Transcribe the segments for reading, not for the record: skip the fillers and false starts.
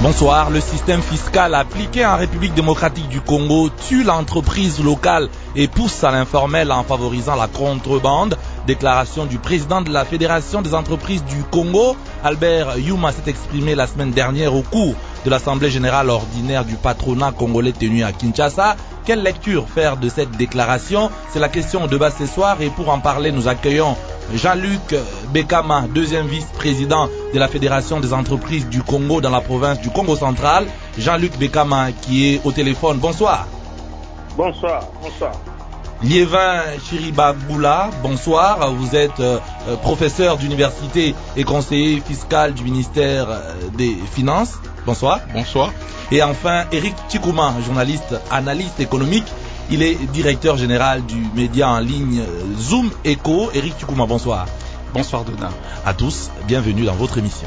Bonsoir. Le système fiscal appliqué en République démocratique du Congo tue l'entreprise locale et pousse à l'informel en favorisant la contrebande. Déclaration du président de la Fédération des entreprises du Congo, Albert Yuma, s'est exprimé la semaine dernière au cours de l'Assemblée générale ordinaire du patronat congolais tenue à Kinshasa. Quelle lecture faire de cette déclaration? C'est la question au débat ce soir, et pour en parler, nous accueillons Jean-Luc Bekama, deuxième vice-président de la Fédération des entreprises du Congo dans la province du Congo central. Jean-Luc Bekama qui est au téléphone. Bonsoir. Bonsoir, bonsoir. Liévin Chiribagoula, bonsoir. Vous êtes professeur d'université et conseiller fiscal du ministère des Finances. Bonsoir. Bonsoir. Et enfin, Eric Tchikouma, journaliste, analyste économique. Il est directeur général du média en ligne Zoom Echo. Eric Tchikouma, bonsoir. Bonsoir Dona. À tous, bienvenue dans votre émission.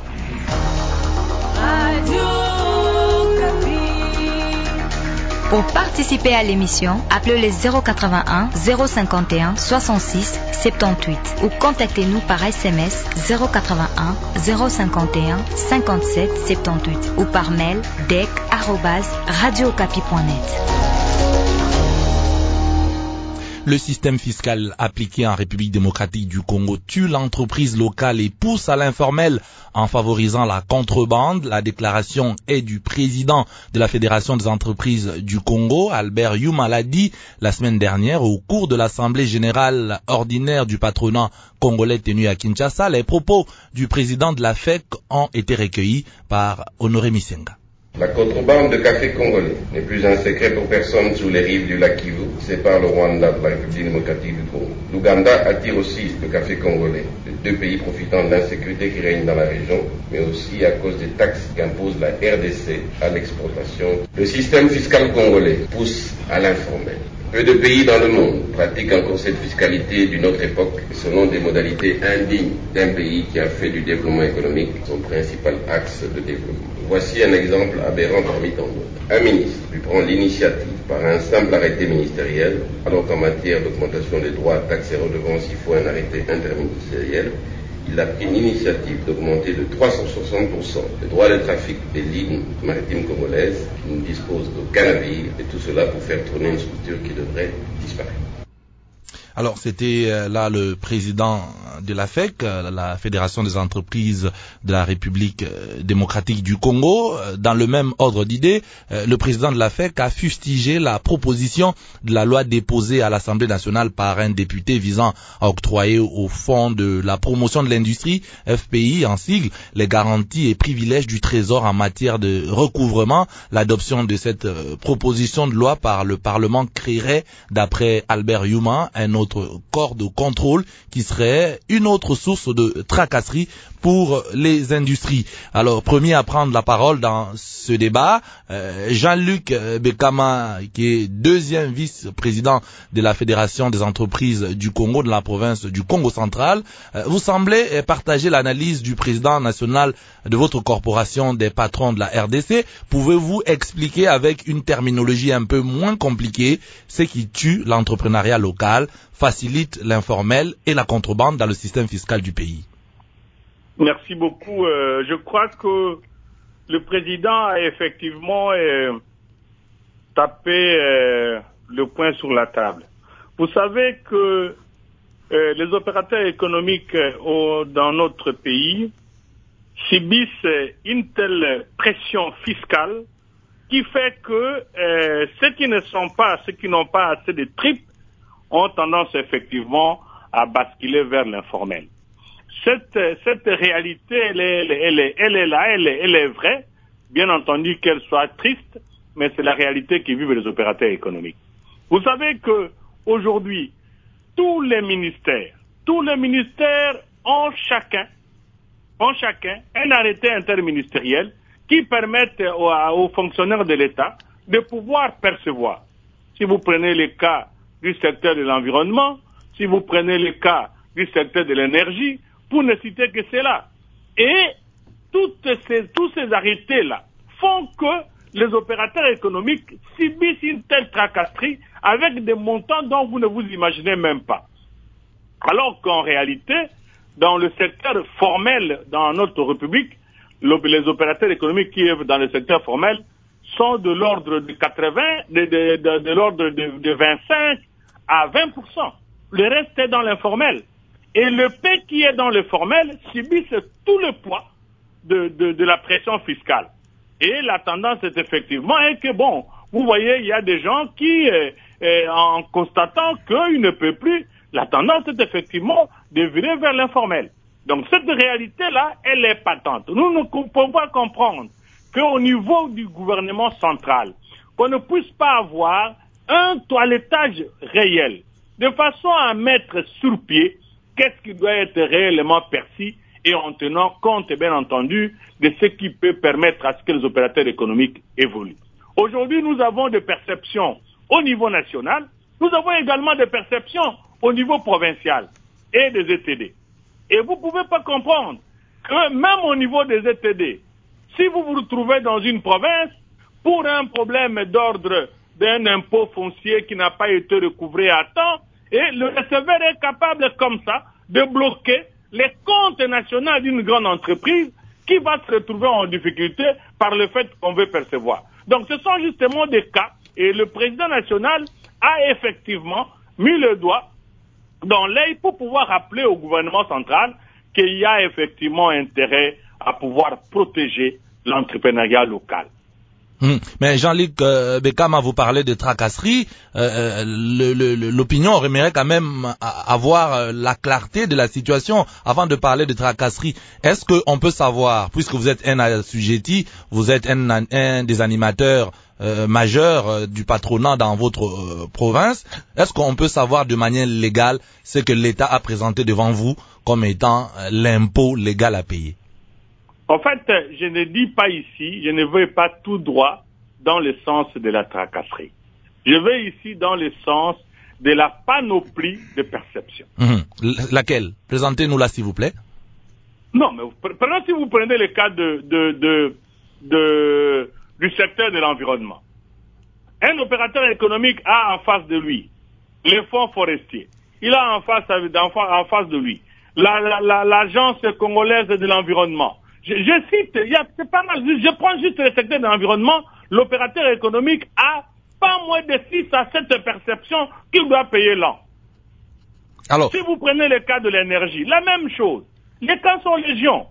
Pour participer à l'émission, appelez les 081 051 66 78 ou contactez-nous par SMS 081 051 57 78 ou par mail dec@radiocapi.net. Le système fiscal appliqué en République démocratique du Congo tue l'entreprise locale et pousse à l'informel en favorisant la contrebande. La déclaration est du président de la Fédération des entreprises du Congo, Albert Yuma, l'a dit la semaine dernière au cours de l'Assemblée générale ordinaire du patronat congolais tenue à Kinshasa. Les propos du président de la FEC ont été recueillis par Honoré Misenga. La contrebande de café congolais n'est plus un secret pour personne sous les rives du lac Kivu, qui sépare le Rwanda de la République démocratique du Congo. L'Ouganda attire aussi le café congolais, les deux pays profitant de l'insécurité qui règne dans la région, mais aussi à cause des taxes qu'impose la RDC à l'exportation. Le système fiscal congolais pousse à l'informel. Peu de pays dans le monde pratiquent encore cette fiscalité d'une autre époque, selon des modalités indignes d'un pays qui a fait du développement économique son principal axe de développement. Voici un exemple aberrant parmi tant d'autres. Un ministre lui prend l'initiative par un simple arrêté ministériel, alors qu'en matière d'augmentation des droits, taxes et redevances, il faut un arrêté interministériel. Il a pris l'initiative d'augmenter de 360% les droits de trafic des lignes maritimes congolaises qui ne disposent d'aucun navire, et tout cela pour faire tourner une structure qui devrait disparaître. Alors, c'était là le président de la FEC, la Fédération des entreprises de la République démocratique du Congo. Dans le même ordre d'idées, le président de la FEC a fustigé la proposition de la loi déposée à l'Assemblée nationale par un député visant à octroyer au Fonds de la promotion de l'industrie, FPI en sigle, les garanties et privilèges du Trésor en matière de recouvrement. L'adoption de cette proposition de loi par le Parlement créerait, d'après Albert Yuma, un autre corps de contrôle qui serait une autre source de tracasserie pour les industries. Alors, premier à prendre la parole dans ce débat, Jean-Luc Bekama, qui est deuxième vice-président de la Fédération des entreprises du Congo, de la province du Congo central. Vous semblez partager l'analyse du président national de votre corporation des patrons de la RDC. Pouvez-vous expliquer avec une terminologie un peu moins compliquée ce qui tue l'entrepreneuriat local, facilite l'informel et la contrebande dans le système fiscal du pays? Merci beaucoup. Je crois que le président a effectivement tapé le poing sur la table. Vous savez que les opérateurs économiques dans notre pays subissent une telle pression fiscale qui fait que ceux qui n'ont pas assez de tripes ont tendance effectivement à basculer vers l'informel. Cette réalité, elle est là, elle est vraie. Bien entendu qu'elle soit triste, mais c'est la réalité que vivent les opérateurs économiques. Vous savez que aujourd'hui, tous les ministères ont chacun un arrêté interministériel qui permettent aux fonctionnaires de l'État de pouvoir percevoir. Si vous prenez le cas du secteur de l'environnement, si vous prenez le cas du secteur de l'énergie, pour ne citer que cela. Et tous ces arrêtés-là font que les opérateurs économiques subissent une telle tracasserie avec des montants dont vous ne vous imaginez même pas. Alors qu'en réalité, dans le secteur formel dans notre République, les opérateurs économiques qui œuvrent dans le secteur formel sont de l'ordre de 80, de l'ordre de 25 à 20%. Le reste est dans l'informel. Et le pays qui est dans le formel subissent tout le poids de la pression fiscale. Et la tendance est effectivement que bon, vous voyez, il y a des gens qui, en constatant qu'ils ne peuvent plus, la tendance est effectivement de virer vers l'informel. Donc cette réalité-là, elle est patente. Nous ne pouvons pas comprendre qu'au niveau du gouvernement central, qu'on ne puisse pas avoir un toilettage réel, de façon à mettre sur pied qu'est-ce qui doit être réellement perçu et en tenant compte, bien entendu, de ce qui peut permettre à ce que les opérateurs économiques évoluent. Aujourd'hui, nous avons des perceptions au niveau national, nous avons également des perceptions au niveau provincial et des ETD. Et vous ne pouvez pas comprendre que même au niveau des ETD, si vous vous retrouvez dans une province pour un problème d'ordre d'un impôt foncier qui n'a pas été recouvré à temps, et le receveur est capable comme ça de bloquer les comptes nationaux d'une grande entreprise qui va se retrouver en difficulté par le fait qu'on veut percevoir. Donc ce sont justement des cas, et le président national a effectivement mis le doigt dans l'œil pour pouvoir rappeler au gouvernement central qu'il y a effectivement intérêt à pouvoir protéger l'entrepreneuriat local. Mais Jean-Luc Bekama, vous parlez de tracasserie. L'opinion aimerait quand même avoir la clarté de la situation avant de parler de tracasserie. Est-ce qu'on peut savoir, puisque vous êtes un assujetti, vous êtes un des animateurs majeurs du patronat dans votre province, est-ce qu'on peut savoir de manière légale ce que l'État a présenté devant vous comme étant l'impôt légal à payer? En fait, je ne dis pas ici, je ne vais pas tout droit dans le sens de la tracasserie. Je vais ici dans le sens de la panoplie de perception. Laquelle? Présentez-nous-la, s'il vous plaît. Non, mais prenez, si vous prenez le cas du secteur de l'environnement. Un opérateur économique a en face de lui les fonds forestiers. Il a en face de lui l'agence congolaise de l'environnement. Je cite, c'est pas mal, je prends juste le secteur de l'environnement, l'opérateur économique a pas moins de 6 à 7 perceptions qu'il doit payer l'an. Alors, si vous prenez le cas de l'énergie, la même chose. Les cas sont légion.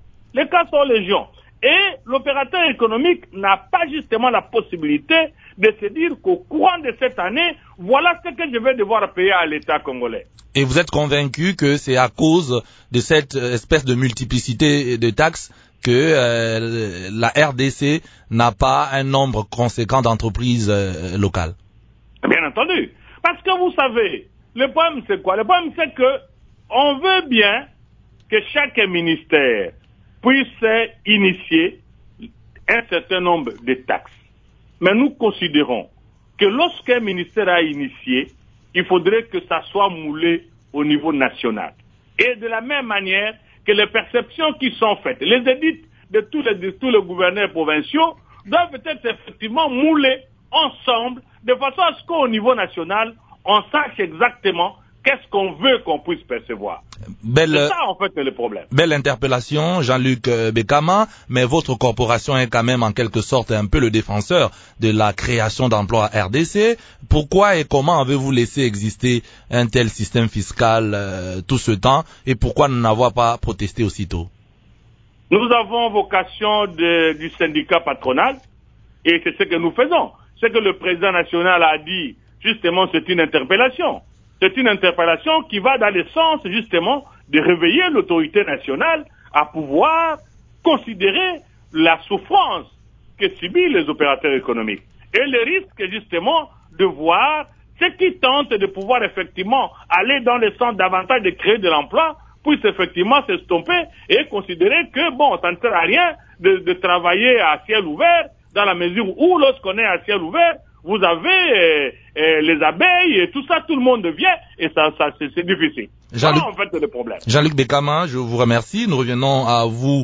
Et l'opérateur économique n'a pas justement la possibilité de se dire qu'au courant de cette année, voilà ce que je vais devoir payer à l'État congolais. Et vous êtes convaincu que c'est à cause de cette espèce de multiplicité de taxes que la RDC n'a pas un nombre conséquent d'entreprises locales? Bien entendu. Parce que vous savez, le problème c'est quoi? Le problème c'est que on veut bien que chaque ministère puisse initier un certain nombre de taxes. Mais nous considérons que lorsqu'un ministère a initié, il faudrait que ça soit moulé au niveau national. Et de la même manière que les perceptions qui sont faites, les édits de tous les gouverneurs provinciaux doivent être effectivement moulés ensemble de façon à ce qu'au niveau national, on sache exactement qu'est-ce qu'on veut qu'on puisse percevoir. C'est ça, en fait, le problème. Belle interpellation, Jean-Luc Bekama, mais votre corporation est quand même en quelque sorte un peu le défenseur de la création d'emplois à RDC. Pourquoi et comment avez-vous laissé exister un tel système fiscal tout ce temps et pourquoi n'avoir pas protesté aussitôt? Nous avons vocation du syndicat patronal et c'est ce que nous faisons. Ce que le président national a dit, justement, c'est une interpellation. C'est une interpellation qui va dans le sens, justement, de réveiller l'autorité nationale à pouvoir considérer la souffrance que subissent les opérateurs économiques. Et le risque, justement, de voir ceux qui tentent de pouvoir, effectivement, aller dans le sens davantage de créer de l'emploi, puissent effectivement s'estomper et considérer que, bon, ça ne sert à rien de travailler à ciel ouvert, dans la mesure où, lorsqu'on est à ciel ouvert, vous avez les abeilles, et tout ça, tout le monde vient, et ça c'est difficile. Jean-Luc, en fait, c'est le problème. Jean-Luc Bekama, je vous remercie. Nous revenons à vous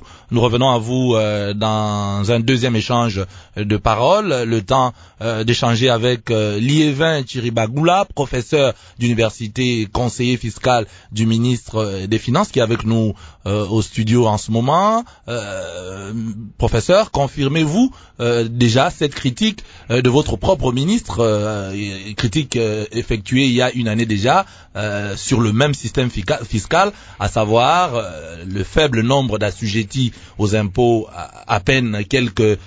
dans un deuxième échange de paroles. Le temps d'échanger avec Liévin Chiribagoula, professeur d'université, conseiller fiscal du ministre des Finances, qui est avec nous au studio en ce moment. Professeur, confirmez-vous déjà cette critique de votre propre ministre, critique effectuée il y a une année déjà, sur le même système fiscal, à savoir le faible nombre d'assujettis aux impôts, à peine quelques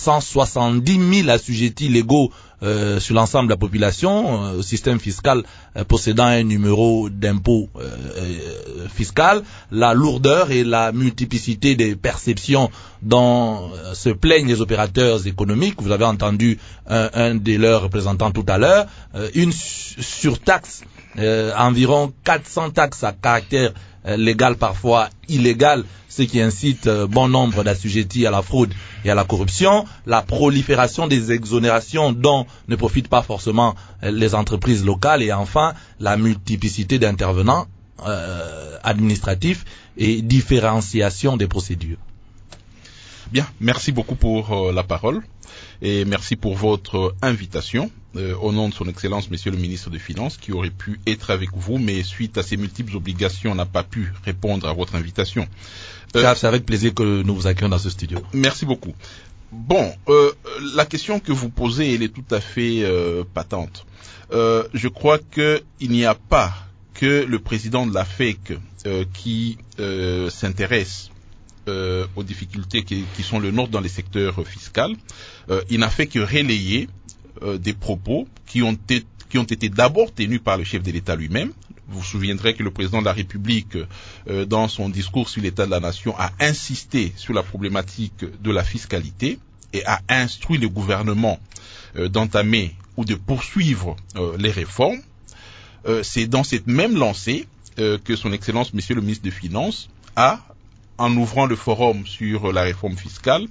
170 000 assujettis légaux sur l'ensemble de la population, au système fiscal possédant un numéro d'impôt fiscal, la lourdeur et la multiplicité des perceptions dont se plaignent les opérateurs économiques. Vous avez entendu un de leurs représentants tout à l'heure, une surtaxe, environ 400 taxes à caractère légal, parfois illégal, ce qui incite bon nombre d'assujettis à la fraude et à la corruption, la prolifération des exonérations dont ne profitent pas forcément les entreprises locales, et enfin la multiplicité d'intervenants administratifs et différenciation des procédures. Bien, merci beaucoup pour la parole et merci pour votre invitation au nom de son Excellence Monsieur le Ministre des Finances, qui aurait pu être avec vous, mais suite à ses multiples obligations n'a pas pu répondre à votre invitation. C'est avec plaisir que nous vous accueillons dans ce studio. Merci beaucoup. Bon, la question que vous posez, elle est tout à fait patente. Je crois qu'il n'y a pas que le président de la FEC qui s'intéresse aux difficultés qui sont le nôtre dans les secteurs fiscaux. Il n'a fait que relayer des propos qui ont été d'abord tenus par le chef de l'État lui-même. Vous vous souviendrez que le président de la République, dans son discours sur l'état de la nation, a insisté sur la problématique de la fiscalité et a instruit le gouvernement d'entamer ou de poursuivre les réformes. C'est dans cette même lancée que son Excellence Monsieur le Ministre des Finances a, en ouvrant le forum sur la réforme fiscale,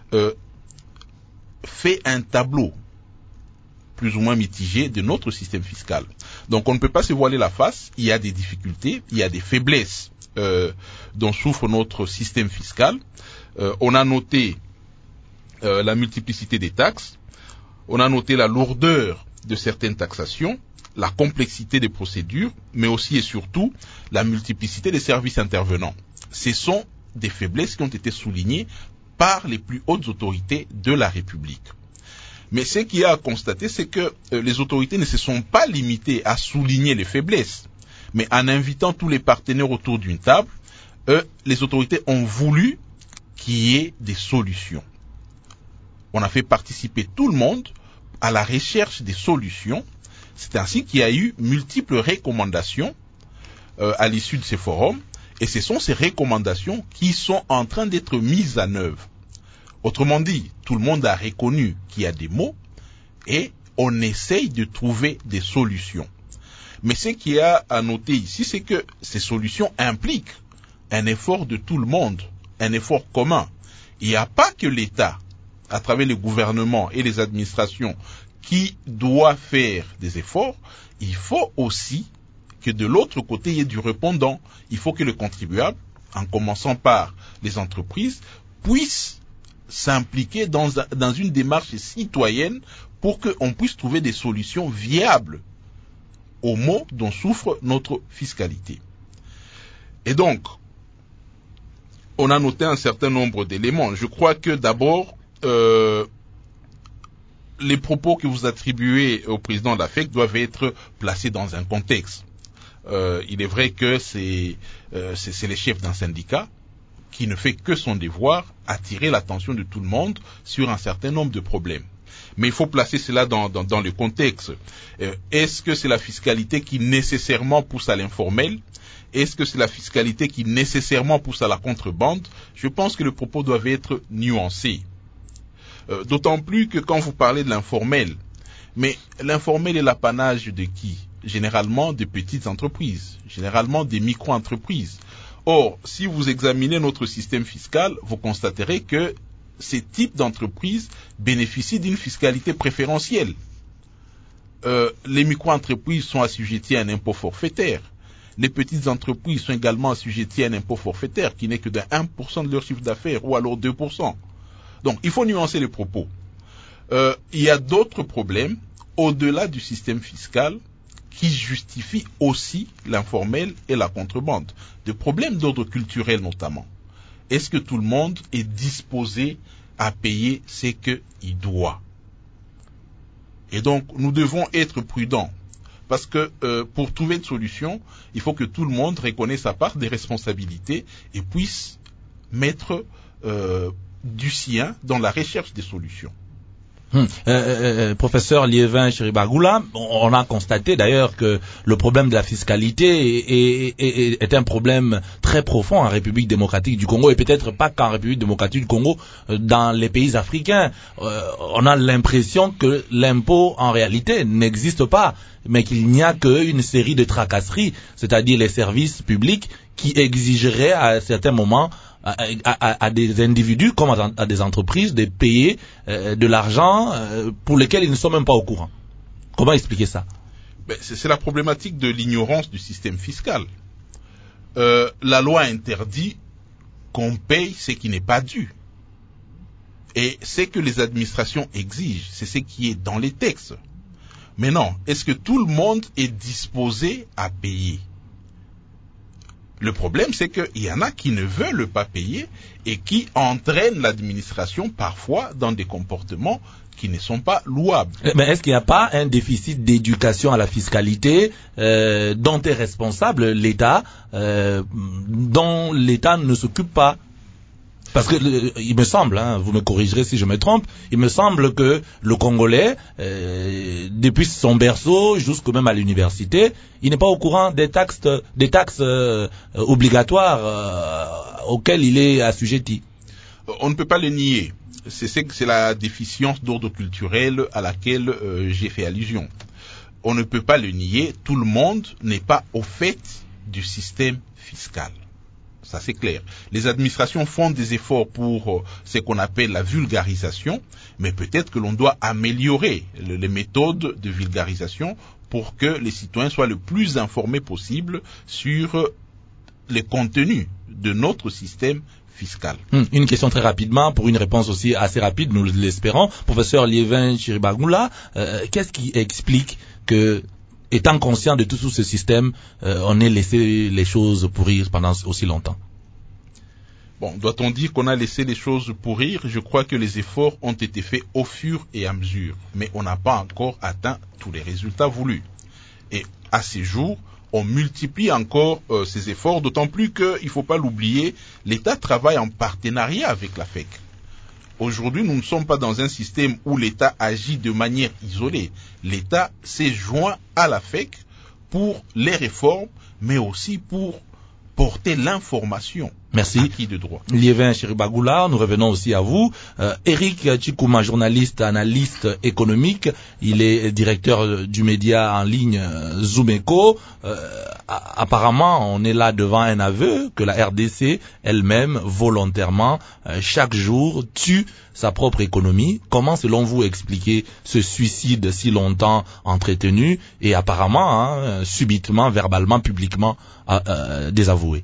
fait un tableau plus ou moins mitigé de notre système fiscal. Donc on ne peut pas se voiler la face, il y a des difficultés, il y a des faiblesses dont souffre notre système fiscal. On a noté la multiplicité des taxes, on a noté la lourdeur de certaines taxations, la complexité des procédures, mais aussi et surtout la multiplicité des services intervenants. Ce sont des faiblesses qui ont été soulignées par les plus hautes autorités de la République. Mais ce qu'il y a à constater, c'est que les autorités ne se sont pas limitées à souligner les faiblesses, mais en invitant tous les partenaires autour d'une table, les autorités ont voulu qu'il y ait des solutions. On a fait participer tout le monde à la recherche des solutions. C'est ainsi qu'il y a eu multiples recommandations à l'issue de ces forums, et ce sont ces recommandations qui sont en train d'être mises en œuvre. Autrement dit, tout le monde a reconnu qu'il y a des maux et on essaye de trouver des solutions. Mais ce qu'il y a à noter ici, c'est que ces solutions impliquent un effort de tout le monde, un effort commun. Il n'y a pas que l'État, à travers le gouvernement et les administrations, qui doit faire des efforts. Il faut aussi que de l'autre côté, il y ait du répondant. Il faut que le contribuable, en commençant par les entreprises, puisse s'impliquer dans une démarche citoyenne pour qu'on puisse trouver des solutions viables aux maux dont souffre notre fiscalité. Et donc, on a noté un certain nombre d'éléments. Je crois que d'abord, les propos que vous attribuez au président de la FEC doivent être placés dans un contexte. Il est vrai que c'est le chef d'un syndicat qui ne fait que son devoir, attirer l'attention de tout le monde sur un certain nombre de problèmes. Mais il faut placer cela dans le contexte. Est-ce que c'est la fiscalité qui nécessairement pousse à l'informel? Est-ce que c'est la fiscalité qui nécessairement pousse à la contrebande? Je pense que le propos doit être nuancé. D'autant plus que quand vous parlez de l'informel, mais l'informel est l'apanage de qui? Généralement des petites entreprises, généralement des micro-entreprises. Or, si vous examinez notre système fiscal, vous constaterez que ces types d'entreprises bénéficient d'une fiscalité préférentielle. les micro-entreprises sont assujetties à un impôt forfaitaire. Les petites entreprises sont également assujetties à un impôt forfaitaire qui n'est que de 1% de leur chiffre d'affaires ou alors 2%. Donc, il faut nuancer les propos. Il y a d'autres problèmes au-delà du système fiscal qui justifient aussi l'informel et la contrebande. Des problèmes d'ordre culturel notamment. Est-ce que tout le monde est disposé à payer ce qu'il doit? Et donc, nous devons être prudents. Parce que pour trouver une solution, il faut que tout le monde reconnaisse sa part des responsabilités et puisse mettre du sien dans la recherche des solutions. Professeur Liévin Chiribagoula, on a constaté d'ailleurs que le problème de la fiscalité est un problème très profond en République démocratique du Congo et peut-être pas qu'en République démocratique du Congo, dans les pays africains. On a l'impression que l'impôt en réalité n'existe pas, mais qu'il n'y a qu'une série de tracasseries, c'est-à-dire les services publics qui exigeraient à certains moments à des individus comme à des entreprises de payer de l'argent pour lesquels ils ne sont même pas au courant. Comment expliquer ça? C'est la problématique de l'ignorance du système fiscal. La loi interdit qu'on paye ce qui n'est pas dû. Et ce que les administrations exigent, c'est ce qui est dans les textes. Mais non, est-ce que tout le monde est disposé à payer? Le problème, c'est qu'il y en a qui ne veulent pas payer et qui entraînent l'administration parfois dans des comportements qui ne sont pas louables. Mais est-ce qu'il n'y a pas un déficit d'éducation à la fiscalité dont est responsable l'État, dont l'État ne s'occupe pas? Parce que il me semble, vous me corrigerez si je me trompe, il me semble que le Congolais, depuis son berceau jusqu'au même à l'université, il n'est pas au courant des taxes obligatoires auxquelles il est assujetti. On ne peut pas le nier. C'est la déficience d'ordre culturel à laquelle j'ai fait allusion. On ne peut pas le nier. Tout le monde n'est pas au fait du système fiscal. Ça, c'est clair. Les administrations font des efforts pour ce qu'on appelle la vulgarisation, mais peut-être que l'on doit améliorer les méthodes de vulgarisation pour que les citoyens soient le plus informés possible sur les contenus de notre système fiscal. Une question très rapidement, pour une réponse aussi assez rapide, nous l'espérons. Professeur Liévin Chiribagoula, qu'est-ce qui explique que, étant conscient de tout ce système, on ait laissé les choses pourrir pendant aussi longtemps? Bon, doit-on dire qu'on a laissé les choses pourrir? Je crois que les efforts ont été faits au fur et à mesure, mais on n'a pas encore atteint tous les résultats voulus. Et à ces jours, on multiplie encore ces efforts, d'autant plus qu'il ne faut pas l'oublier, l'État travaille en partenariat avec la FEC. Aujourd'hui, nous ne sommes pas dans un système où l'État agit de manière isolée. L'État s'est joint à la FEC pour les réformes, mais aussi pour porter l'information. Merci. Acquis de droit. Liévin Chiribagoula, nous revenons aussi à vous. Eric Chikouma, journaliste, analyste économique, il est directeur du média en ligne Zoomeko. Apparemment, on est là devant un aveu que la RDC elle-même, volontairement, chaque jour, tue sa propre économie. Comment, selon vous, expliquer ce suicide si longtemps entretenu et apparemment, subitement, verbalement, publiquement désavoué?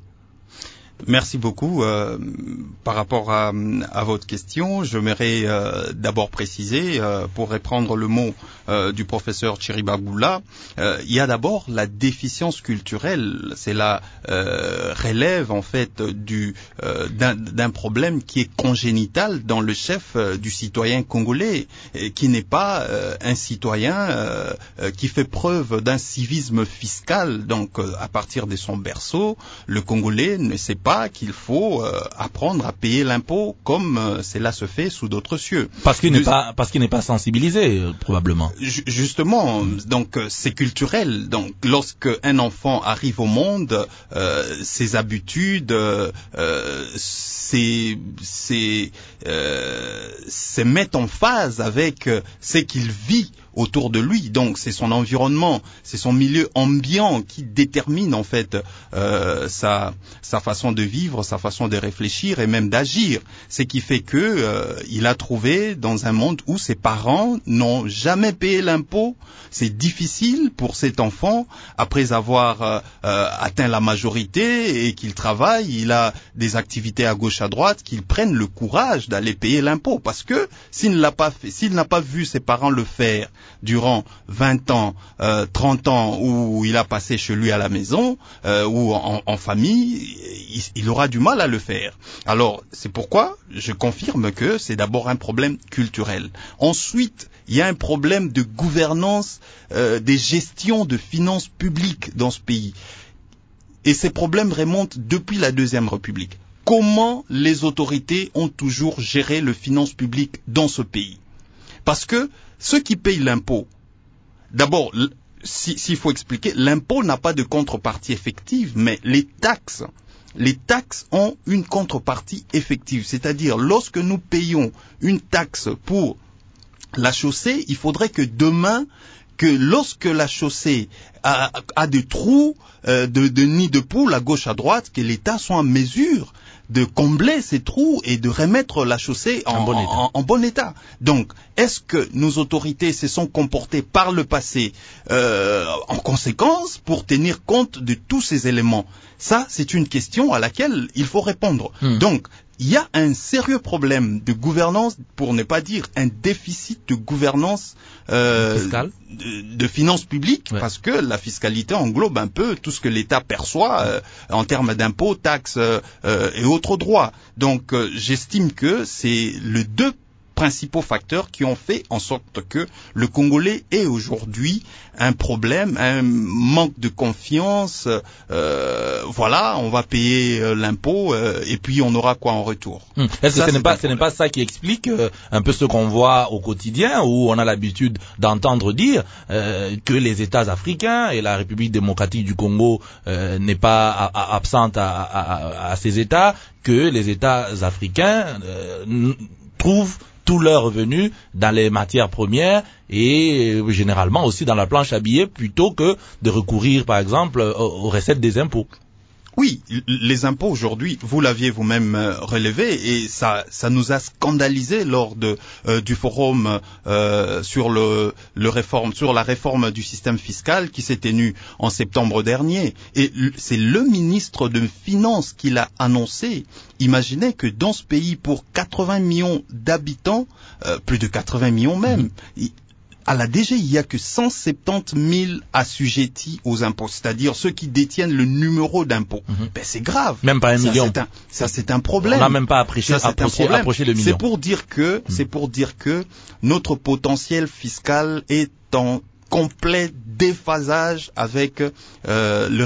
Merci beaucoup. Par rapport à votre question, j'aimerais d'abord préciser, pour reprendre le mot du professeur Chiribagoula, il y a d'abord la déficience culturelle. C'est la relève en fait d'un problème qui est congénital dans le chef du citoyen congolais, qui n'est pas un citoyen qui fait preuve d'un civisme fiscal. Donc, à partir de son berceau, le Congolais ne sait pas qu'il faut apprendre à payer l'impôt comme cela se fait sous d'autres cieux. Parce qu'il n'est pas sensibilisé, probablement. Justement, donc c'est culturel. Donc, lorsque un enfant arrive au monde, ses habitudes, se mettent en phase avec ce qu'il vit autour de lui. Donc c'est son environnement, c'est son milieu ambiant qui détermine en fait sa façon de vivre, sa façon de réfléchir et même d'agir. Ce qui fait que il a trouvé dans un monde où ses parents n'ont jamais payé l'impôt. C'est difficile pour cet enfant, après avoir atteint la majorité et qu'il travaille, il a des activités à gauche à droite, qu'il prenne le courage d'aller payer l'impôt. Parce que s'il ne l'a pas fait, s'il n'a pas vu ses parents le faire durant 20 ans, 30 ans où il a passé chez lui à la maison ou en famille, il aura du mal à le faire. Alors, c'est pourquoi je confirme que c'est d'abord un problème culturel. Ensuite, il y a un problème de gouvernance, des gestions de finances publiques dans ce pays. Et ces problèmes remontent depuis la Deuxième République. Comment les autorités ont toujours géré les finances publiques dans ce pays? Parce que ceux qui payent l'impôt, d'abord, s'il faut expliquer, l'impôt n'a pas de contrepartie effective, mais les taxes ont une contrepartie effective. C'est-à-dire, lorsque nous payons une taxe pour la chaussée, il faudrait que demain, que lorsque la chaussée a des trous de nids de poules à gauche à droite, que l'État soit en mesure de combler ces trous et de remettre la chaussée en bon état. Donc, est-ce que nos autorités se sont comportées par le passé en conséquence pour tenir compte de tous ces éléments? Ça, c'est une question à laquelle il faut répondre. Donc, il y a un sérieux problème de gouvernance, pour ne pas dire un déficit de gouvernance de finances publiques, parce que la fiscalité englobe un peu tout ce que l'État perçoit en termes d'impôts, taxes et autres droits. Donc j'estime que c'est les deux principaux facteurs qui ont fait en sorte que le Congolais ait aujourd'hui un problème, un manque de confiance. Voilà, on va payer l'impôt et puis on aura quoi en retour? Est-ce que ce n'est pas ça qui explique un peu ce qu'on voit au quotidien, où on a l'habitude d'entendre dire que les États africains et la République démocratique du Congo n'est pas absente à ces États, que les États africains trouvent tous leurs revenus dans les matières premières et généralement aussi dans la planche à billets, plutôt que de recourir par exemple aux recettes des impôts? Oui, les impôts aujourd'hui, vous l'aviez vous-même relevé, et ça nous a scandalisé lors du forum sur la réforme du système fiscal qui s'est tenu en septembre dernier. Et c'est le ministre de Finances qui l'a annoncé. Imaginez que dans ce pays, pour 80 millions d'habitants, plus de 80 millions même, à la DG, il n'y a que 170 000 assujettis aux impôts, c'est-à-dire ceux qui détiennent le numéro d'impôt. Ben, c'est grave. Même pas un million. Ça, c'est un problème. On n'a même pas approché le million. C'est pour dire que notre potentiel fiscal est en complet déphasage avec le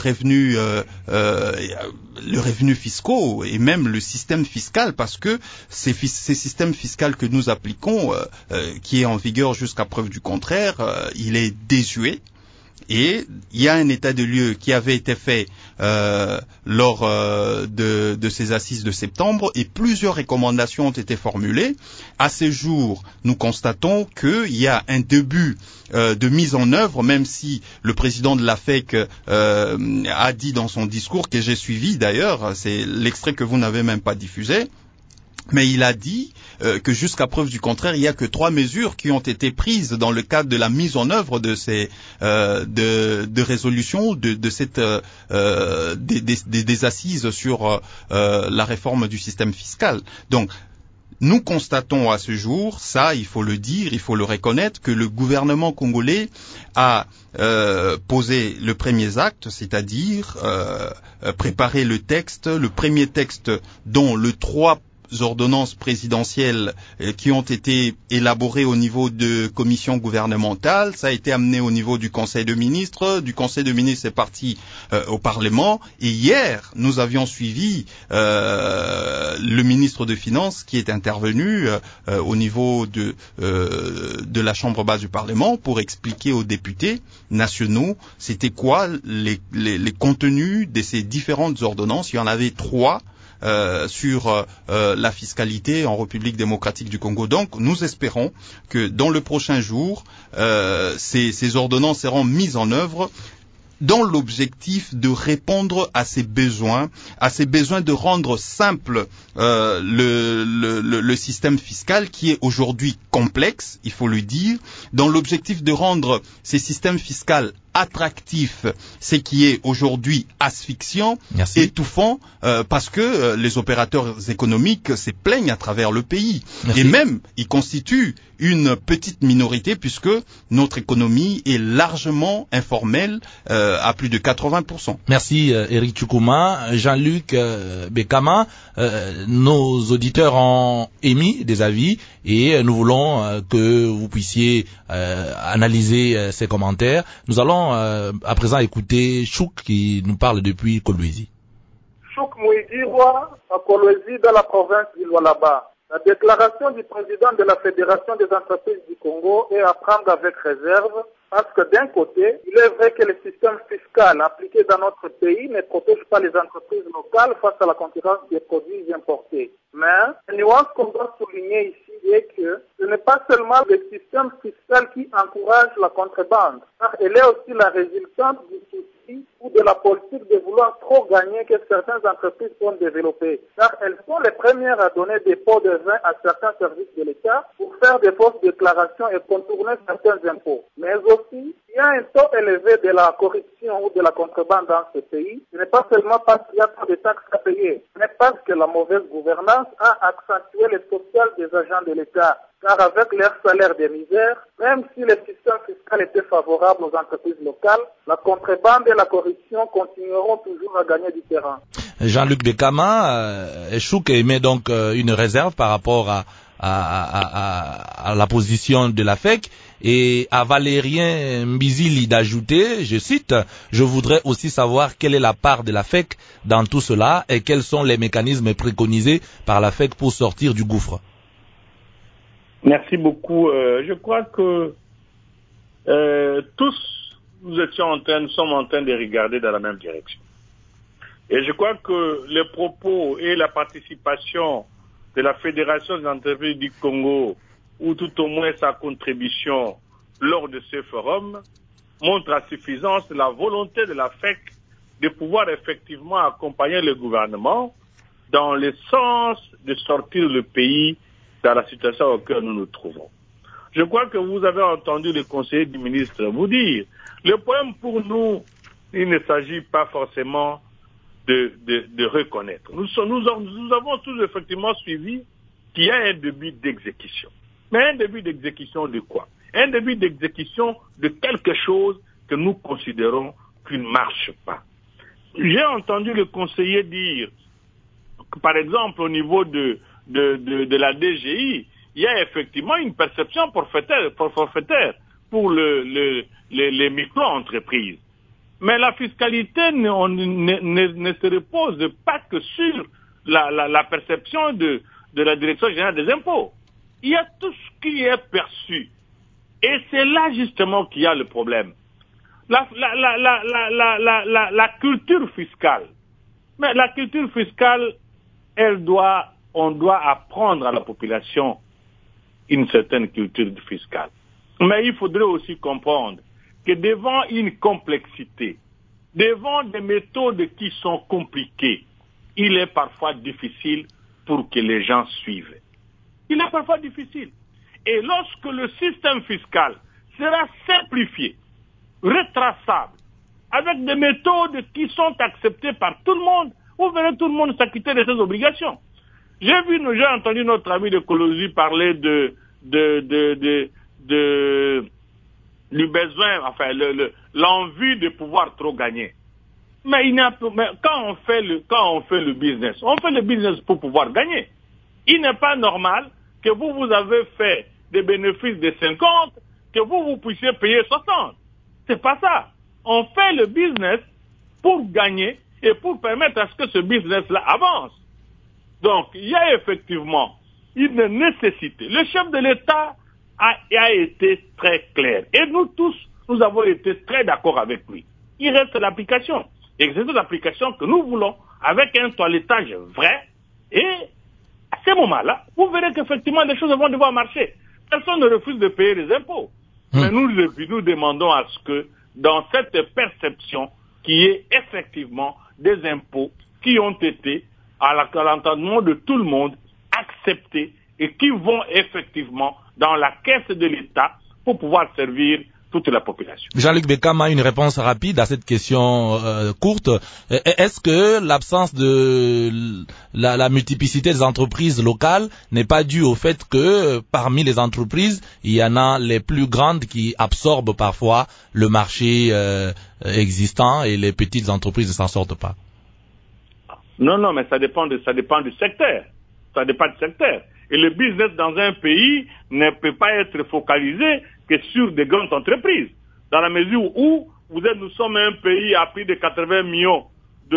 revenu fiscaux et même le système fiscal, parce que ces systèmes fiscaux que nous appliquons, qui est en vigueur jusqu'à preuve du contraire, il est désuet. Et il y a un état de lieu qui avait été fait lors de ces assises de septembre, et plusieurs recommandations ont été formulées. À ce jour, nous constatons qu'il y a un début de mise en œuvre, même si le président de la FEC a dit dans son discours, que j'ai suivi d'ailleurs, c'est l'extrait que vous n'avez même pas diffusé, mais il a dit que jusqu'à preuve du contraire, il n'y a que 3 mesures qui ont été prises dans le cadre de la mise en œuvre de ces de résolutions des assises sur la réforme du système fiscal. Donc, nous constatons à ce jour, ça, il faut le dire, il faut le reconnaître, que le gouvernement congolais a posé le premier acte, c'est-à-dire préparer le premier texte dont le 3 ordonnances présidentielles qui ont été élaborées au niveau de commission gouvernementale. Ça a été amené au niveau du Conseil de ministres. Du Conseil de ministres, c'est parti au Parlement. Et hier, nous avions suivi le ministre de Finances qui est intervenu au niveau de la Chambre basse du Parlement pour expliquer aux députés nationaux c'était quoi les contenus de ces différentes ordonnances. Il y en avait 3. sur la fiscalité en République démocratique du Congo. Donc, nous espérons que dans le prochain jour, ces ordonnances seront mises en œuvre dans l'objectif de répondre à ces besoins de rendre simple le système fiscal qui est aujourd'hui complexe, il faut le dire, dans l'objectif de rendre ces systèmes fiscaux attractifs, ce qui est aujourd'hui asphyxiant, étouffant, parce que les opérateurs économiques se plaignent à travers le pays. Merci. Et même, ils constituent une petite minorité puisque notre économie est largement informelle à plus de 80%. Merci Eric Tchoukouma. Jean-Luc Bekama, nos auditeurs ont émis des avis et nous voulons que vous puissiez analyser ces commentaires. Nous allons à présent écouter Chouk qui nous parle depuis Kolwezi. Chouk Mouidirwa à Kolwezi dans la province du Lualaba. La déclaration du président de la Fédération des entreprises du Congo est à prendre avec réserve parce que d'un côté, il est vrai que le système fiscal appliqué dans notre pays ne protège pas les entreprises locales face à la concurrence des produits importés. Mais la nuance qu'on doit souligner ici est que ce n'est pas seulement le système fiscal qui encourage la contrebande, car elle est aussi la résultante du souci ou de la politique de vouloir trop gagner que certaines entreprises ont développé, car elles sont les premières à donner des pots de vin à certains services de l'État pour faire des fausses déclarations et contourner certains impôts. Mais aussi, il y a un taux élevé de la corruption ou de la contrebande dans ce pays. Ce n'est pas seulement parce qu'il y a trop de taxes à payer, mais parce que la mauvaise gouvernance a accentué le social des agents de l'État. Car avec leur salaire de misère, même si le système fiscal était favorable aux entreprises locales, la contrebande et la corruption continueront toujours à gagner du terrain. Jean-Luc Bekama, Chouk émet donc une réserve par rapport à la position de la FEC et à Valérien Mbizili d'ajouter, je cite, « Je voudrais aussi savoir quelle est la part de la FEC dans tout cela et quels sont les mécanismes préconisés par la FEC pour sortir du gouffre. » Merci beaucoup. Je crois que tous nous sommes en train de regarder dans la même direction. Et je crois que les propos et la participation de la Fédération des entreprises du Congo, ou tout au moins sa contribution lors de ce forum, montrent à suffisance la volonté de la FEC de pouvoir effectivement accompagner le gouvernement dans le sens de sortir le pays dans la situation dans laquelle nous nous trouvons. Je crois que vous avez entendu le conseiller du ministre vous dire, le problème pour nous, il ne s'agit pas forcément de reconnaître. Nous avons tous effectivement suivi qu'il y a un début d'exécution. Mais un début d'exécution de quoi? Un début d'exécution de quelque chose que nous considérons qui ne marche pas. J'ai entendu le conseiller dire, que, par exemple, au niveau de la DGI, il y a effectivement une perception forfaitaire pour les micro-entreprises. Mais la fiscalité ne se repose pas que sur la perception de la Direction générale des impôts. Il y a tout ce qui est perçu. Et c'est là justement qu'il y a le problème. La culture fiscale. Mais la culture fiscale, on doit apprendre à la population une certaine culture fiscale. Mais il faudrait aussi comprendre que devant une complexité, devant des méthodes qui sont compliquées, il est parfois difficile pour que les gens suivent. Il est parfois difficile. Et lorsque le système fiscal sera simplifié, retraçable, avec des méthodes qui sont acceptées par tout le monde, vous verrez tout le monde s'acquitter de ses obligations. J'ai entendu notre ami de Kolwezi parler du besoin, enfin, l'envie de pouvoir trop gagner. Mais quand on fait le business, on fait le business pour pouvoir gagner. Il n'est pas normal que vous avez fait des bénéfices de 50, que vous puissiez payer 60. C'est pas ça. On fait le business pour gagner et pour permettre à ce que ce business-là avance. Donc, il y a effectivement une nécessité. Le chef de l'État a été très clair. Et nous tous, nous avons été très d'accord avec lui. Il reste l'application. Et c'est cette application que nous voulons avec un toilettage vrai, et à ce moment-là, vous verrez qu'effectivement les choses vont devoir marcher. Personne ne refuse de payer les impôts. Mais nous demandons à ce que dans cette perception, qu'il y ait effectivement des impôts qui ont été, à l'entendement de tout le monde, acceptés et qui vont effectivement dans la caisse de l'État pour pouvoir servir toute la population. Jean-Luc Bekama, une réponse rapide à cette question courte. Est-ce que l'absence de la multiplicité des entreprises locales n'est pas due au fait que parmi les entreprises, il y en a les plus grandes qui absorbent parfois le marché existant et les petites entreprises ne s'en sortent pas? Non, mais ça dépend du secteur. Ça dépend du secteur. Et le business dans un pays ne peut pas être focalisé que sur des grandes entreprises. Dans la mesure où nous sommes un pays à plus de 80 millions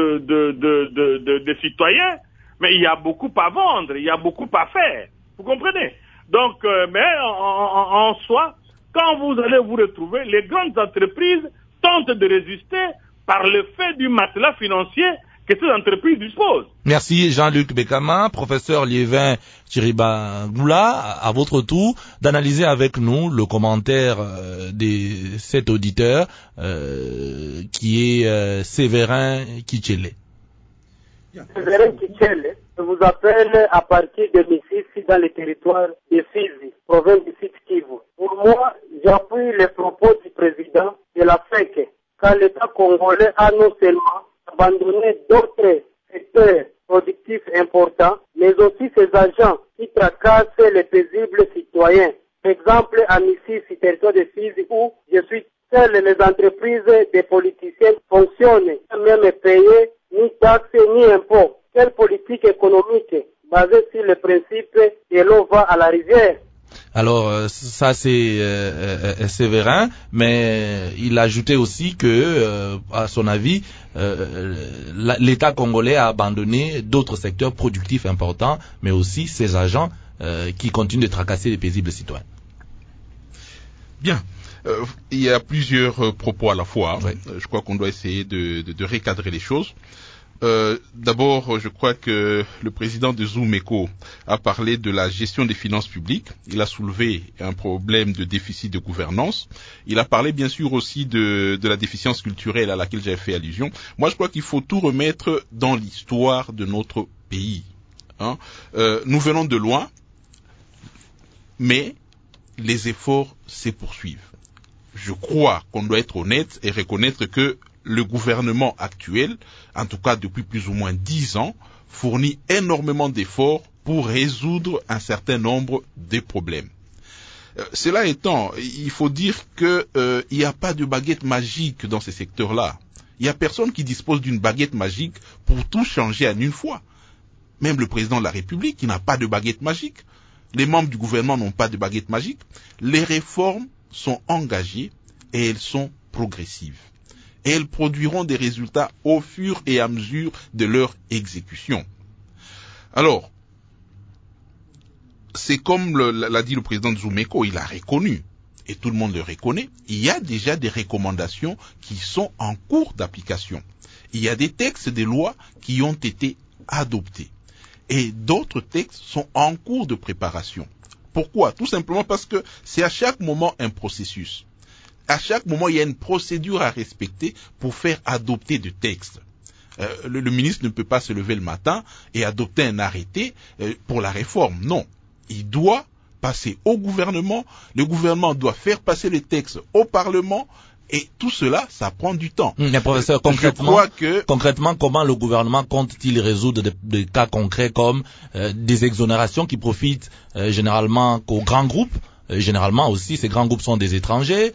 de citoyens, mais il y a beaucoup à vendre, il y a beaucoup à faire. Vous comprenez? Donc, mais en soi, quand vous allez vous retrouver, les grandes entreprises tentent de résister par le fait du matelas financier que ces entreprises disposent. Merci Jean-Luc Bekama. Professeur Liévin Chiriba-Goula, à votre tour d'analyser avec nous le commentaire de cet auditeur qui est Séverin Kichele. Séverin Kichele, je vous appelle à partir de Mississi dans le territoire de Fizi, province du Sud Kivu. Pour moi, j'appuie les propos du président de la FEC, car l'État congolais a non seulement abandonné d'autres secteurs productifs importants, mais aussi ses agents qui tracassent les paisibles citoyens. Exemple, à Mississi, territoire de Fizi, où je suis seul, les entreprises des politiciens fonctionnent, même payées ni taxes ni impôts. Quelle politique économique basée sur le principe que l'eau va à la rivière? Alors ça c'est Séverin, mais il a ajouté aussi que, à son avis, l'État congolais a abandonné d'autres secteurs productifs importants, mais aussi ses agents qui continuent de tracasser les paisibles citoyens. Bien. Il y a plusieurs propos à la fois. Oui. Je crois qu'on doit essayer de recadrer les choses. D'abord, je crois que le président de Zoumeko a parlé de la gestion des finances publiques. Il a soulevé un problème de déficit de gouvernance. Il a parlé bien sûr aussi de la déficience culturelle à laquelle j'avais fait allusion. Moi, je crois qu'il faut tout remettre dans l'histoire de notre pays. Nous venons de loin, mais les efforts se poursuivent. Je crois qu'on doit être honnête et reconnaître que le gouvernement actuel, en tout cas depuis plus ou moins 10 ans, fournit énormément d'efforts pour résoudre un certain nombre de problèmes. Cela étant, il faut dire qu'il n'y a pas de baguette magique dans ces secteurs-là. Il n'y a personne qui dispose d'une baguette magique pour tout changer en une fois. Même le président de la République, il n'a pas de baguette magique. Les membres du gouvernement n'ont pas de baguette magique. Les réformes sont engagées et elles sont progressives. Et elles produiront des résultats au fur et à mesure de leur exécution. Alors, c'est comme l'a dit le président de Zoumeko, il a reconnu, et tout le monde le reconnaît, il y a déjà des recommandations qui sont en cours d'application. Il y a des textes de loi qui ont été adoptés. Et d'autres textes sont en cours de préparation. Pourquoi? Tout simplement parce que c'est à chaque moment un processus. À chaque moment, il y a une procédure à respecter pour faire adopter des textes. Le ministre ne peut pas se lever le matin et adopter un arrêté pour la réforme. Non. Il doit passer au gouvernement. Le gouvernement doit faire passer les textes au Parlement. Et tout cela, ça prend du temps. Mais professeur, concrètement, comment le gouvernement compte-t-il résoudre des cas concrets comme des exonérations qui profitent généralement qu'aux grands groupes? Généralement aussi, ces grands groupes sont des étrangers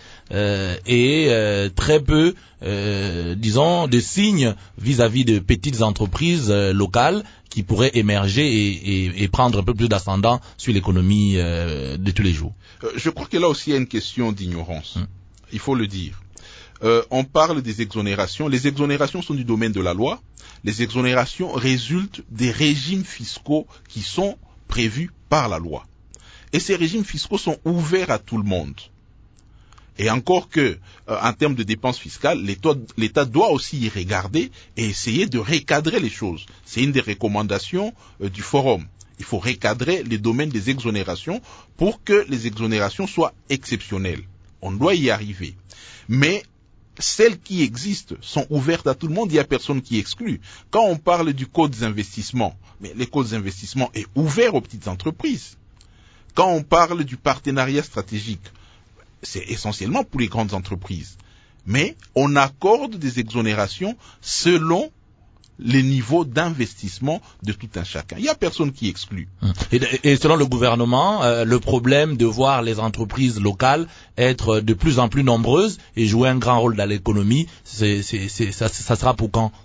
et très peu, disons, de signes vis-à-vis de petites entreprises locales qui pourraient émerger et prendre un peu plus d'ascendant sur l'économie de tous les jours. Je crois que là aussi, il y a une question d'ignorance. Il faut le dire. On parle des exonérations. Les exonérations sont du domaine de la loi. Les exonérations résultent des régimes fiscaux qui sont prévus par la loi. Et ces régimes fiscaux sont ouverts à tout le monde. Et encore que, en termes de dépenses fiscales, l'État doit aussi y regarder et essayer de recadrer les choses. C'est une des recommandations du forum. Il faut recadrer les domaines des exonérations pour que les exonérations soient exceptionnelles. On doit y arriver. Mais celles qui existent sont ouvertes à tout le monde, il n'y a personne qui exclut. Quand on parle du code des investissements, mais le code des investissements est ouvert aux petites entreprises. Quand on parle du partenariat stratégique, c'est essentiellement pour les grandes entreprises. Mais on accorde des exonérations selon les niveaux d'investissement de tout un chacun. Il n'y a personne qui exclut. Et selon le gouvernement, le problème de voir les entreprises locales être de plus en plus nombreuses et jouer un grand rôle dans l'économie, ça sera pour quand?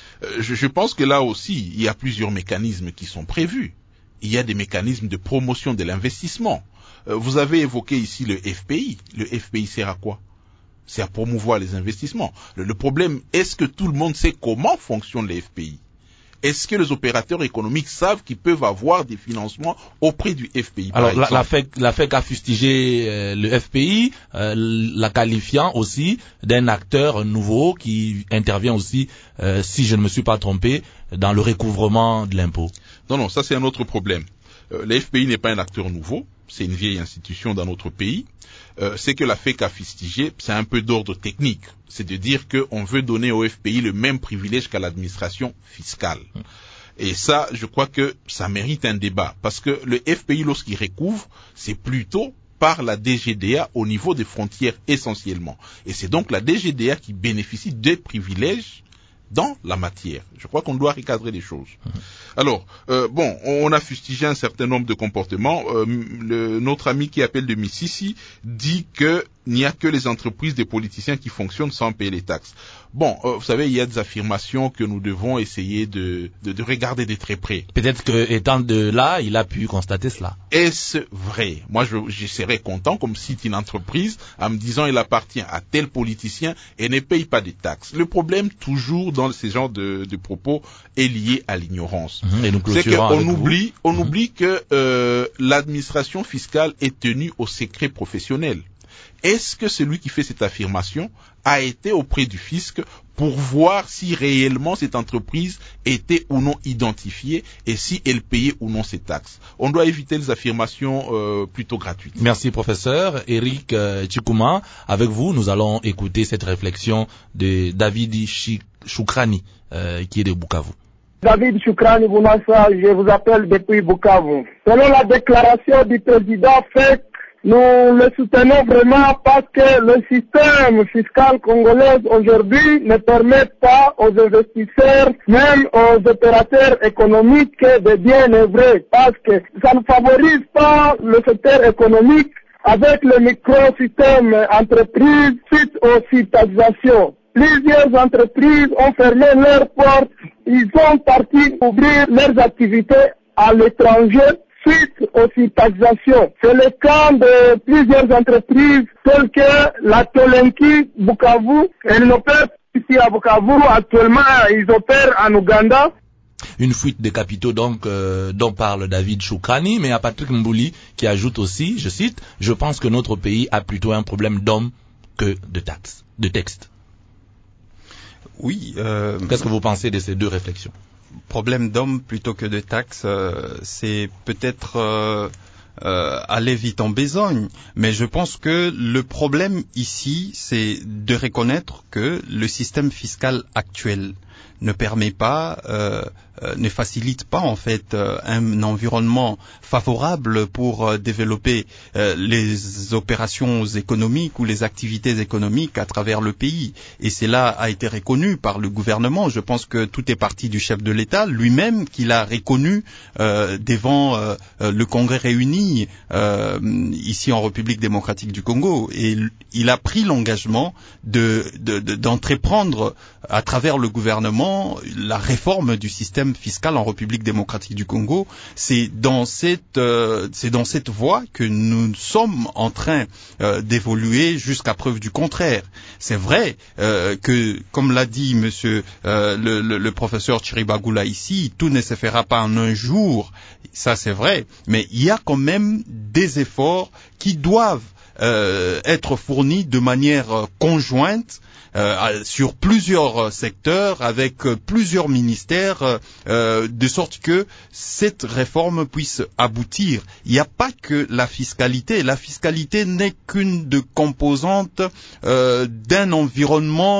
Je pense que là aussi, il y a plusieurs mécanismes qui sont prévus. Il y a des mécanismes de promotion de l'investissement. Vous avez évoqué ici le FPI. Le FPI sert à quoi? C'est à promouvoir les investissements. Le problème, est-ce que tout le monde sait comment fonctionne le FPI? Est-ce que les opérateurs économiques savent qu'ils peuvent avoir des financements auprès du FPI? Alors la FEC a fustigé le FPI, la qualifiant aussi d'un acteur nouveau qui intervient aussi, si je ne me suis pas trompé, dans le recouvrement de l'impôt. Non, ça c'est un autre problème. Le FPI n'est pas un acteur nouveau, c'est une vieille institution dans notre pays. C'est que la FEC a fustigé, c'est un peu d'ordre technique. C'est de dire qu'on veut donner au FPI le même privilège qu'à l'administration fiscale. Et ça, je crois que ça mérite un débat. Parce que le FPI, lorsqu'il recouvre, c'est plutôt par la DGDA au niveau des frontières essentiellement. Et c'est donc la DGDA qui bénéficie des privilèges dans la matière. Je crois qu'on doit recadrer les choses. Alors, on a fustigé un certain nombre de comportements. Notre ami qui appelle de Mississi dit que il n'y a que les entreprises des politiciens qui fonctionnent sans payer les taxes. Vous savez, il y a des affirmations que nous devons essayer de regarder de très près. Peut-être que, étant de là, il a pu constater cela. Est-ce vrai? Moi, je serais content comme cite une entreprise en me disant elle appartient à tel politicien et ne paye pas des taxes. Le problème, toujours dans ce genre de propos, est lié à l'ignorance. C'est qu'on oublie que l'administration fiscale est tenue au secret professionnel. Est-ce que celui qui fait cette affirmation a été auprès du fisc pour voir si réellement cette entreprise était ou non identifiée et si elle payait ou non ses taxes? On doit éviter les affirmations plutôt gratuites. Merci professeur. Eric Chikouma, avec vous, nous allons écouter cette réflexion de David Choukrani, qui est de Bukavu. David Choukrani Bounassa, je vous appelle depuis Bukavu. Selon la déclaration du président FEC, nous le soutenons vraiment parce que le système fiscal congolais aujourd'hui ne permet pas aux investisseurs, même aux opérateurs économiques de bien œuvrer parce que ça ne favorise pas le secteur économique avec le microsystème entreprise suite aux citations. Plusieurs entreprises ont fermé leurs portes, ils sont partis ouvrir leurs activités à l'étranger suite aux taxations. C'est le cas de plusieurs entreprises telles que la Tolenki Bukavu. Elles n'opèrent ici à Bukavu. Actuellement, ils opèrent en Ouganda. Une fuite de capitaux donc dont parle David Choukrani, mais à Patrick Mbouli qui ajoute aussi, je cite, « Je pense que notre pays a plutôt un problème d'hommes que de taxes, de textes ». Oui. Qu'est-ce que vous pensez de ces deux réflexions? Problème d'hommes plutôt que de taxes, c'est peut-être aller vite en besogne, mais je pense que le problème ici, c'est de reconnaître que le système fiscal actuel ne permet pas, ne facilite pas en fait un environnement favorable pour développer les opérations économiques ou les activités économiques à travers le pays. Et cela a été reconnu par le gouvernement. Je pense que tout est parti du chef de l'État lui-même qui l'a reconnu devant le Congrès réuni ici en République démocratique du Congo. Et il a pris l'engagement d'entreprendre à travers le gouvernement la réforme du système système fiscal en République démocratique du Congo. C'est dans cette voie que nous sommes en train d'évoluer jusqu'à preuve du contraire. C'est vrai que, comme l'a dit monsieur le professeur Chiribagula ici, tout ne se fera pas en un jour. Ça, c'est vrai. Mais il y a quand même des efforts qui doivent être fournis de manière conjointe sur plusieurs secteurs, avec plusieurs ministères, de sorte que cette réforme puisse aboutir. Il n'y a pas que la fiscalité. La fiscalité n'est qu'une de composante d'un environnement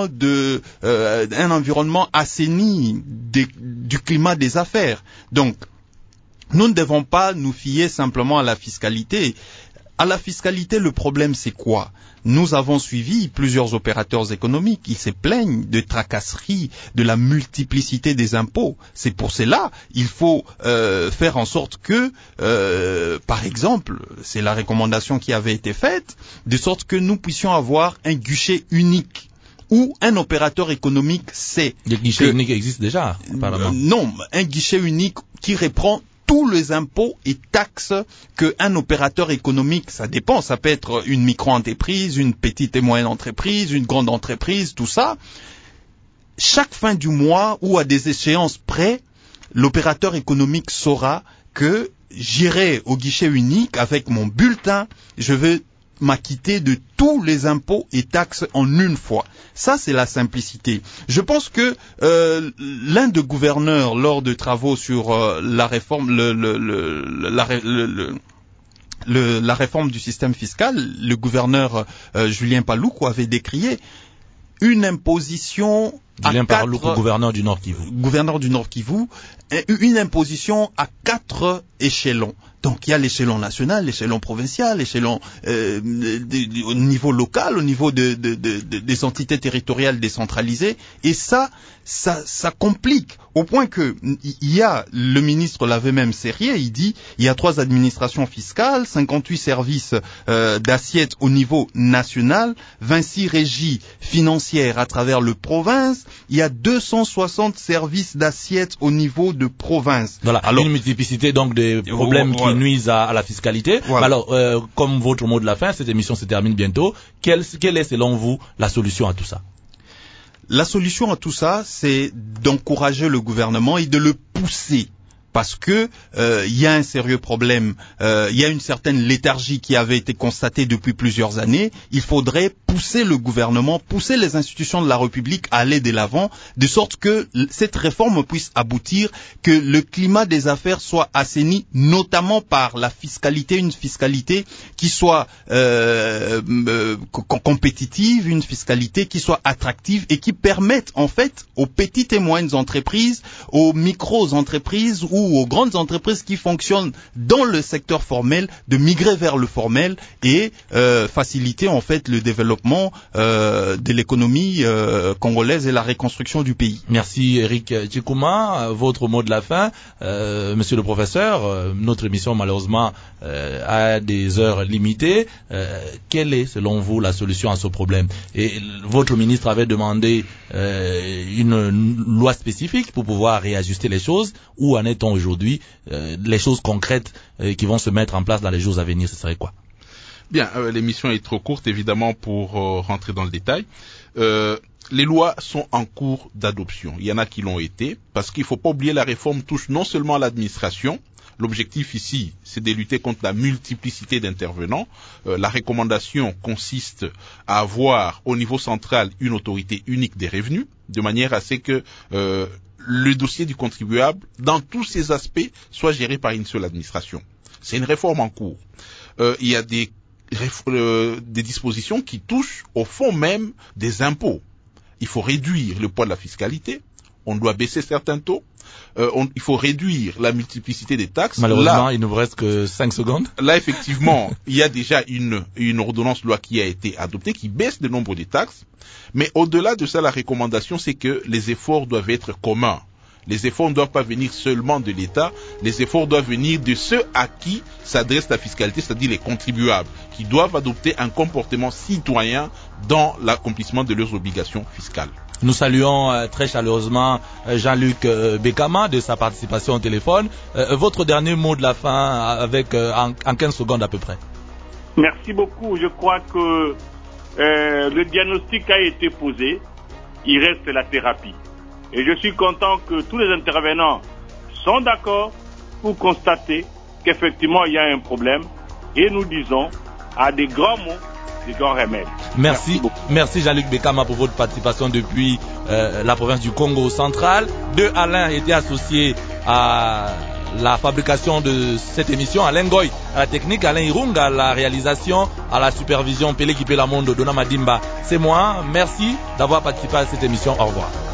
assaini du climat des affaires. Donc, nous ne devons pas nous fier simplement à la fiscalité. À la fiscalité, le problème, c'est quoi? Nous avons suivi plusieurs opérateurs économiques. Ils se plaignent de tracasseries, de la multiplicité des impôts. C'est pour cela il faut faire en sorte que, par exemple, c'est la recommandation qui avait été faite, de sorte que nous puissions avoir un guichet unique où un opérateur économique sait... Le guichet unique existe déjà, apparemment. Non, un guichet unique qui reprend tous les impôts et taxes qu'un opérateur économique, ça dépend, ça peut être une micro-entreprise, une petite et moyenne entreprise, une grande entreprise, tout ça. Chaque fin du mois ou à des échéances près, l'opérateur économique saura que j'irai au guichet unique avec mon bulletin, je vais m'acquitter de tous les impôts et taxes en une fois. Ça, c'est la simplicité. Je pense que l'un des gouverneurs, lors de travaux sur la réforme, la réforme du système fiscal, le gouverneur Julien Paloukou avait décrié une imposition Julien Paloukou, gouverneur du Nord Kivu. Gouverneur du Nord Kivu, une imposition à 4 échelons. Donc il y a l'échelon national, l'échelon provincial, l'échelon au niveau local, au niveau des entités territoriales décentralisées, et ça complique au point que il y a, le ministre l'avait même serré, il dit il y a 3 administrations fiscales, 58 services d'assiette au niveau national, 26 régies financières à travers le province, il y a 260 services d'assiette au niveau de province. Voilà, alors, une multiplicité donc de problèmes qui nuisent à la fiscalité. Voilà. Alors, comme votre mot de la fin, cette émission se termine bientôt. Quelle est selon vous la solution à tout ça? La solution à tout ça, c'est d'encourager le gouvernement et de le pousser. Parce que il y a un sérieux problème, il y a une certaine léthargie qui avait été constatée depuis plusieurs années. Il faudrait pousser le gouvernement, pousser les institutions de la République à aller de l'avant, de sorte que cette réforme puisse aboutir, que le climat des affaires soit assaini, notamment par la fiscalité, une fiscalité qui soit compétitive, une fiscalité qui soit attractive et qui permette en fait aux petites et moyennes entreprises, aux micro-entreprises ou aux grandes entreprises qui fonctionnent dans le secteur formel de migrer vers le formel et faciliter en fait le développement de l'économie congolaise et la reconstruction du pays. Merci Eric Tchikouma. Votre mot de la fin, monsieur le professeur. Notre émission malheureusement a des heures limitées. Quelle est selon vous la solution à ce problème? Et votre ministre avait demandé une loi spécifique pour pouvoir réajuster les choses. Où en est-on aujourd'hui? Les choses concrètes qui vont se mettre en place dans les jours à venir, ce serait quoi? Bien, l'émission est trop courte évidemment pour rentrer dans le détail. Les lois sont en cours d'adoption. Il y en a qui l'ont été, parce qu'il ne faut pas oublier, la réforme touche non seulement l'administration. L'objectif ici, c'est de lutter contre la multiplicité d'intervenants. La recommandation consiste à avoir au niveau central une autorité unique des revenus, de manière à ce que le dossier du contribuable, dans tous ses aspects, soit géré par une seule administration. C'est une réforme en cours. Il y a des dispositions qui touchent au fond même des impôts. Il faut réduire le poids de la fiscalité, on doit baisser certains taux, il faut réduire la multiplicité des taxes. Malheureusement, il ne vous reste que 5 secondes. Là, effectivement, il y a déjà une ordonnance loi qui a été adoptée, qui baisse le nombre des taxes. Mais au-delà de ça, la recommandation, c'est que les efforts doivent être communs. Les efforts ne doivent pas venir seulement de l'État, les efforts doivent venir de ceux à qui s'adresse la fiscalité, c'est-à-dire les contribuables, qui doivent adopter un comportement citoyen dans l'accomplissement de leurs obligations fiscales. Nous saluons très chaleureusement Jean-Luc Bekama de sa participation au téléphone. Votre dernier mot de la fin avec en 15 secondes à peu près. Merci beaucoup. Je crois que le diagnostic a été posé. Il reste la thérapie. Et je suis content que tous les intervenants sont d'accord pour constater qu'effectivement il y a un problème. Et nous disons à des grands mots, des grands remèdes. Merci Jean-Luc Bekama pour votre participation depuis la province du Congo central. Alain était associé à la fabrication de cette émission, Alain Goy à la technique, Alain Irunga à la réalisation, à la supervision, Pele Kipelamondo, Dona Madimba. C'est moi. Merci d'avoir participé à cette émission. Au revoir.